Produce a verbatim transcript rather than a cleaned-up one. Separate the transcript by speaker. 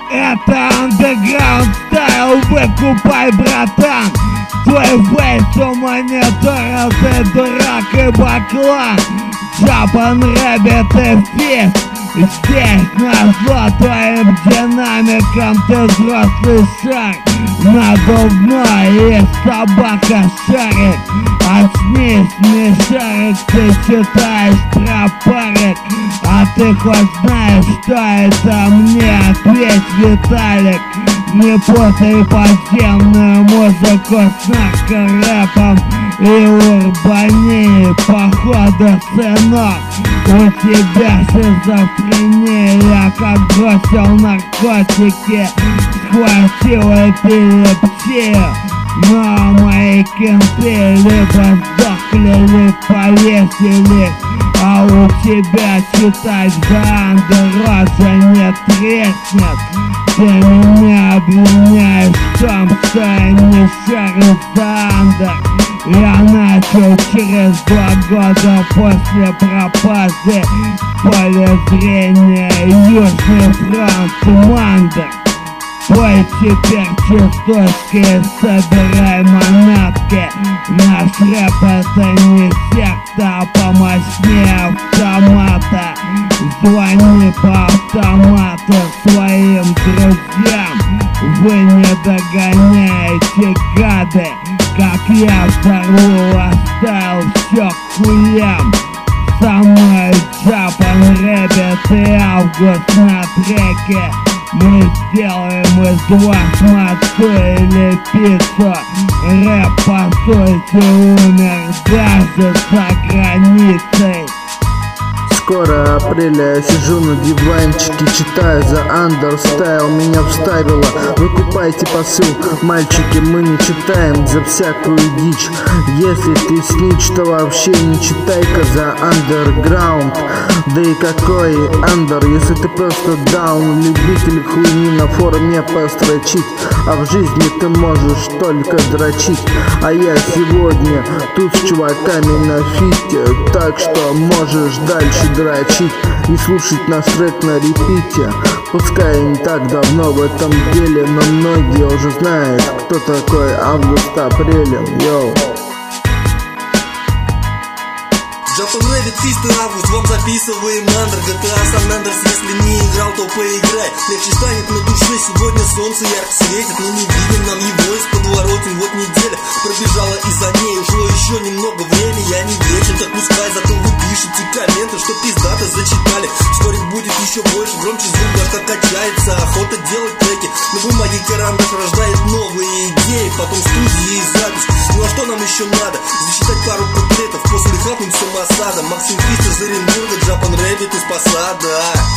Speaker 1: Это андеграунд стайл, выкупай, братан. Твой фейс у монитора, ты дурак и баклан. Japan Rabbit и Fist. Здесь назло твоим динамикам ты взрослый шар. Надувной и собака шарик. Очнись, не шарик, ты читаешь тропарик. А ты хоть знаешь, что это мне? Ответь, Виталик. Не путай подземную музыку с наркорэпом и урбанией. Походу, сынок, у тебя шизофрения. Я как бросил наркотики, схватил эпилепсию. Но мои кенты либо сдохли, либо повесились. А у тебя читать за андероза не треснет. Ты меня обвиняешь в том, что я не шарю за андер. Я начал через два года после пропажи в поле зрения Южный фронт Мандер. Пой теперь частушки, собирай манатки. Наш рэп это не секта, а помощнее автомата. Звони по автомату своим друзьям. Вы не догоняете, гады, как я взорву, оставил все к хуям. Со мной Japan Rabbit и Август на треке. Мы сделаем из вас мацу или пиццу. Рэп по сути умер даже за границей.
Speaker 2: Скоро апреля, я сижу на диванчике, читаю за андерстайл, меня вставило. Выкупайте посыл, мальчики, мы не читаем за всякую дичь. Если ты снич, то вообще не читай-ка за андерграунд. Да и какой андер, если ты просто даун, любитель хуйни на форуме построчить. А в жизни ты можешь только дрочить. А я сегодня тут с чуваками на фите, так что можешь дальше дрочить и слушать наш трек на репите. Пускай не так давно в этом деле, но многие уже знают, кто такой Август Апрелем. Йоу.
Speaker 3: Japan Rabbit, Fist и Август, вам записываем андер. джи ти эй San Andreas, если не играл, то поиграй. Легче станет на душе, сегодня солнце ярко светит, но не видим нам его из подворотен. Вот неделя пробежала, и за ней ушло еще немного времени. Я не вечен, так пускай, зато вы пишите комменты, что пиздато зачитали. Вскоре будет еще больше, громче звук, башка качается. Охота делать треки, на бумаге карандаш рождает новые идеи. Потом студии и запись, ну а что нам еще надо? Зачитать пару куплетов, после хапнуть с Масада. Максим Фист из Оренбурга, Japan Rabbit из Посада.